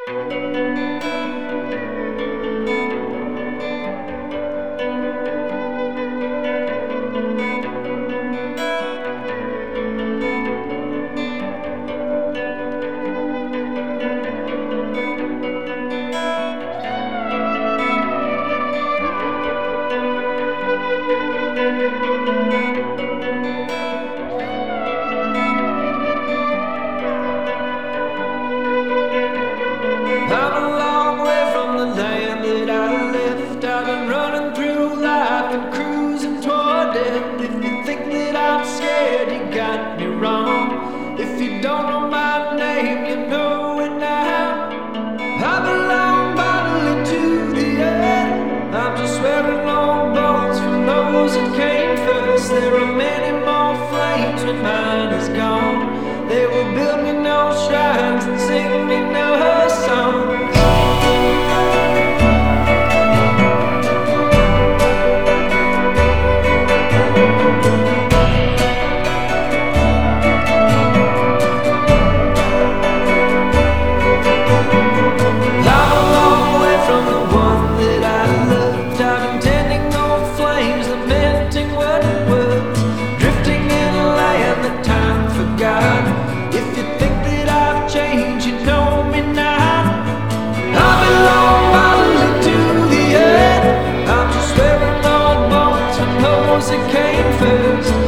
I'm a long way from the land that I left. I've been running through life and cruising toward death. If you think that I'm scared, you got me wrong. If you don't know my name, you know it now. I belong bodily to the earth. I'm just wearing long bones from those that came first. There are many more flames when mine is gone. They will build me no shrines and sing me no songs. If you think that I've changed, you know me now. I belong bodily to the earth. I'm just wearing old bones from those that came first.